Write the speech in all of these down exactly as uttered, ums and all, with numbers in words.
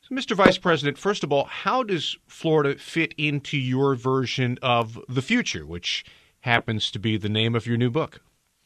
Mister Vice President, first of all, how does Florida fit into your version of the future, which happens to be the name of your new book?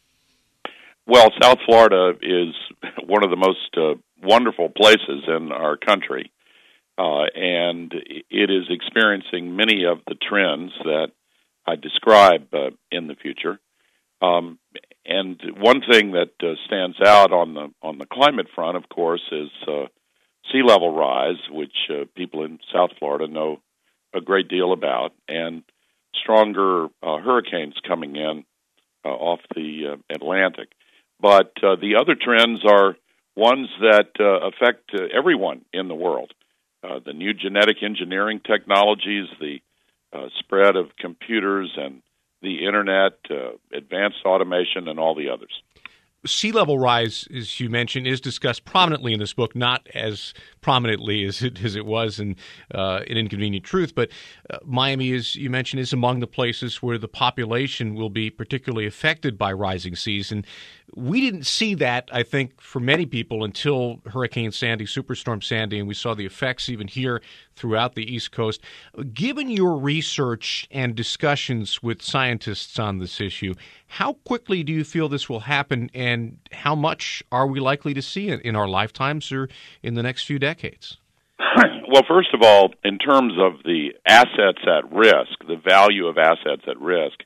Well, South Florida is one of the most uh, wonderful places in our country, uh, and it is experiencing many of the trends that I describe uh, in the future. Um, and one thing that uh, stands out on the on the climate front, of course, is uh, sea level rise, which uh, people in South Florida know a great deal about, and stronger uh, hurricanes coming in uh, off the uh, Atlantic. But uh, the other trends are ones that uh, affect uh, everyone in the world. Uh, the new genetic engineering technologies, the uh, spread of computers and the internet, uh, advanced automation, and all the others. Sea level rise, as you mentioned, is discussed prominently in this book, not as prominently as it, as it was in uh, An Inconvenient Truth, but uh, Miami, as you mentioned, is among the places where the population will be particularly affected by rising seas. And we didn't see that, I think, for many people until Hurricane Sandy, Superstorm Sandy, and we saw the effects even here throughout the East Coast. Given your research and discussions with scientists on this issue, how quickly do you feel this will happen, and how much are we likely to see it in our lifetimes or in the next few decades? Well, first of all, in terms of the assets at risk, the value of assets at risk,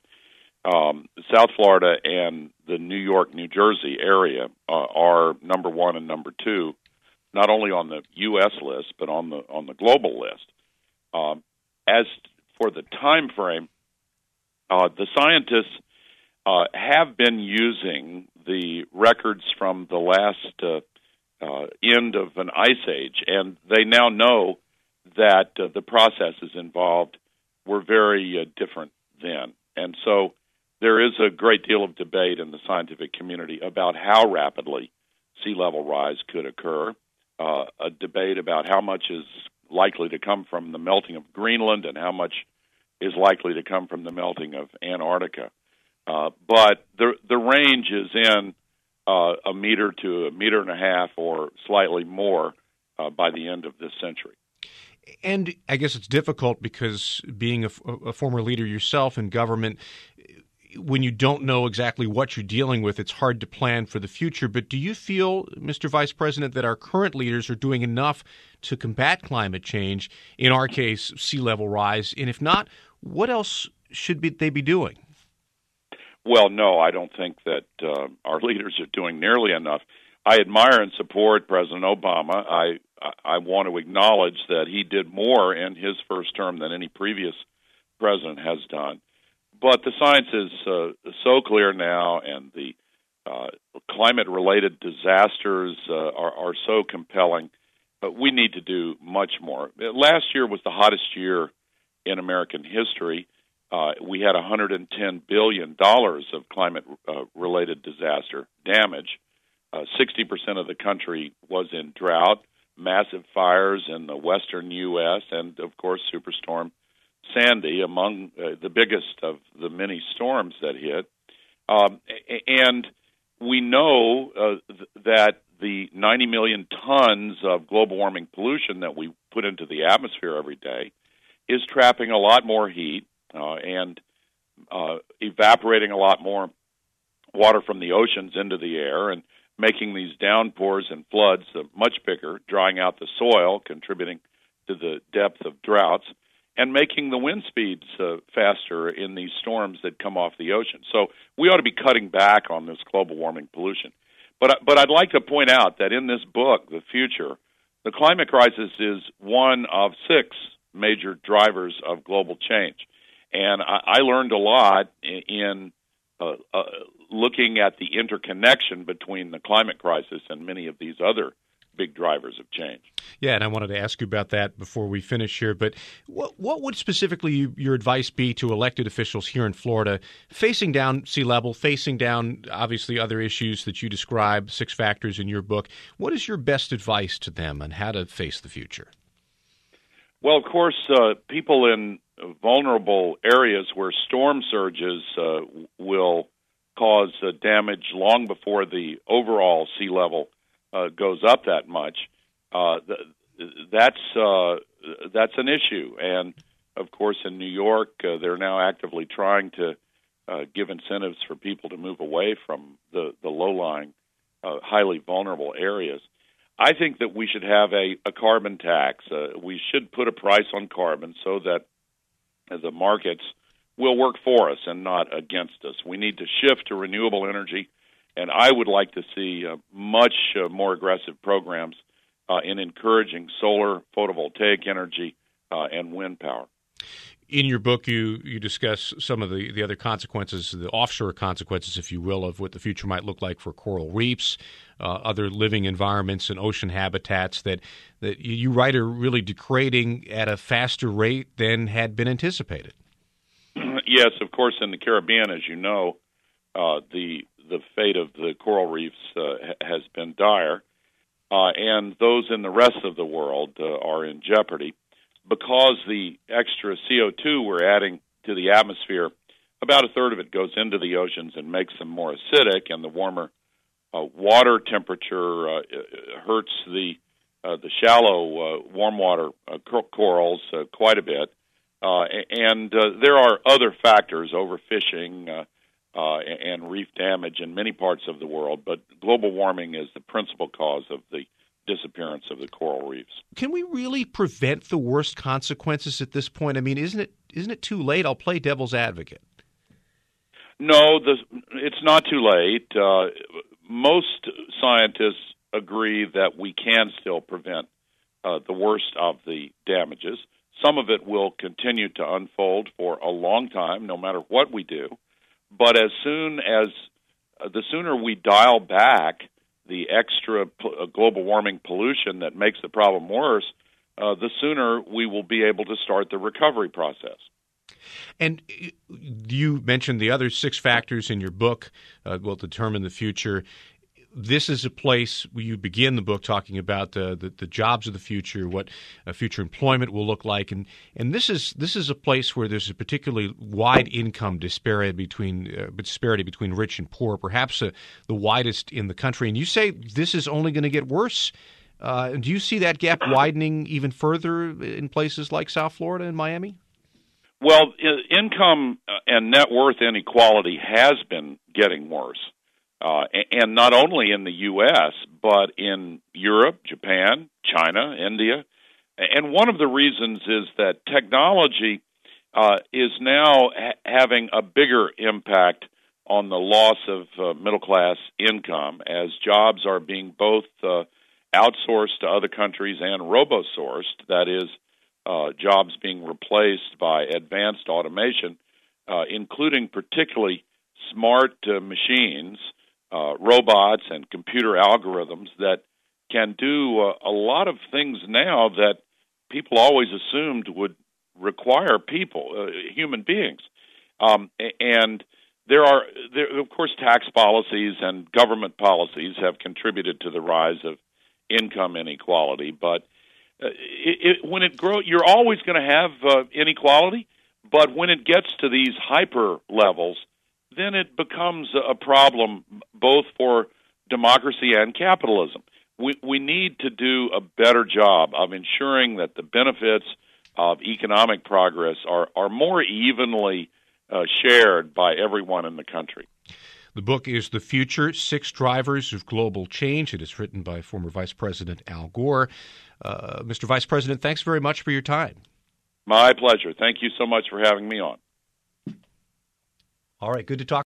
um, South Florida and the New York, New Jersey area uh, are number one and number two, not only on the U S list, but on the on the global list. Um, as for the time frame, uh, the scientists Uh, have been using the records from the last uh, uh, end of an ice age, and they now know that uh, the processes involved were very uh, different then. And so there is a great deal of debate in the scientific community about how rapidly sea level rise could occur, uh, a debate about how much is likely to come from the melting of Greenland and how much is likely to come from the melting of Antarctica. Uh, but the the range is in uh, a meter to a meter and a half or slightly more uh, by the end of this century. And I guess it's difficult because being a, a former leader yourself in government, when you don't know exactly what you're dealing with, it's hard to plan for the future. But do you feel, Mister Vice President, that our current leaders are doing enough to combat climate change, in our case, sea level rise? And if not, what else should be, they be doing? Well, no, I don't think that uh, our leaders are doing nearly enough. I admire and support President Obama. I I want to acknowledge that he did more in his first term than any previous president has done. But the science is uh, so clear now, and the uh, climate-related disasters uh, are, are so compelling. But we need to do much more. Last year was the hottest year in American history. Uh, we had one hundred ten billion dollars of climate-related uh, disaster damage. Uh, sixty percent of the country was in drought, massive fires in the western U S, and, of course, Superstorm Sandy, among uh, the biggest of the many storms that hit. Um, and we know uh, th- that the ninety million tons of global warming pollution that we put into the atmosphere every day is trapping a lot more heat, Uh, and uh, evaporating a lot more water from the oceans into the air and making these downpours and floods uh, much bigger, drying out the soil, contributing to the depth of droughts, and making the wind speeds uh, faster in these storms that come off the ocean. So we ought to be cutting back on this global warming pollution. But, but I'd like to point out that in this book, The Future, the climate crisis is one of six major drivers of global change. And I, I learned a lot in, in uh, uh, looking at the interconnection between the climate crisis and many of these other big drivers of change. Yeah, and I wanted to ask you about that before we finish here. But what, what would specifically you, your advice be to elected officials here in Florida facing down sea level, facing down, obviously, other issues that you describe, six factors in your book? What is your best advice to them on how to face the future? Well, of course, uh, people in vulnerable areas where storm surges uh, will cause uh, damage long before the overall sea level uh, goes up that much. Uh, the, that's uh, that's an issue. And of course, in New York, uh, they're now actively trying to uh, give incentives for people to move away from the the low-lying, uh, highly vulnerable areas. I think that we should have a, a carbon tax. Uh, we should put a price on carbon so that the markets will work for us and not against us. We need to shift to renewable energy, and I would like to see uh, much uh, more aggressive programs uh, in encouraging solar, photovoltaic energy, uh, and wind power. In your book, you, you discuss some of the, the other consequences, the offshore consequences, if you will, of what the future might look like for coral reefs, uh, other living environments and ocean habitats that, that you write are really degrading at a faster rate than had been anticipated. Yes, of course, in the Caribbean, as you know, uh, the the fate of the coral reefs uh, has been dire, uh, and those in the rest of the world uh, are in jeopardy. Because the extra C O two we're adding to the atmosphere, about a third of it goes into the oceans and makes them more acidic, and the warmer uh, water temperature uh, hurts the uh, the shallow uh, warm water uh, corals uh, quite a bit. Uh, and uh, there are other factors, overfishing uh, uh, and reef damage in many parts of the world, but global warming is the principal cause of the disappearance of the coral reefs. Can we really prevent the worst consequences at this point? I mean, isn't it isn't it too late? I'll play devil's advocate. No, the, it's not too late. Uh, most scientists agree that we can still prevent uh, the worst of the damages. Some of it will continue to unfold for a long time, no matter what we do. But as soon as uh, the sooner we dial back the extra uh, global warming pollution that makes the problem worse, uh, the sooner we will be able to start the recovery process. And you mentioned the other six factors in your book uh, will determine the future. This is a place where you begin the book talking about uh, the the jobs of the future, what uh, future employment will look like, and and this is this is a place where there's a particularly wide income disparity between uh, disparity between rich and poor, perhaps uh, the widest in the country. And you say this is only going to get worse. Uh, do you see that gap widening even further in places like South Florida and Miami? Well, income and net worth inequality has been getting worse. Uh, and not only in the U S, but in Europe, Japan, China, India. And one of the reasons is that technology uh, is now ha- having a bigger impact on the loss of uh, middle-class income as jobs are being both uh, outsourced to other countries and robo-sourced, that is, uh, jobs being replaced by advanced automation, uh, including particularly smart uh, machines, Uh, robots and computer algorithms that can do uh, a lot of things now that people always assumed would require people, uh, human beings. Um, and there are, there, of course, tax policies and government policies have contributed to the rise of income inequality. But uh, it, it, when it grows, you're always going to have uh, inequality. But when it gets to these hyper levels, then it becomes a problem both for democracy and capitalism. We we need to do a better job of ensuring that the benefits of economic progress are, are more evenly uh, shared by everyone in the country. The book is The Future, Six Drivers of Global Change. It is written by former Vice President Al Gore. Uh, Mister Vice President, thanks very much for your time. My pleasure. Thank you so much for having me on. All right, good to talk.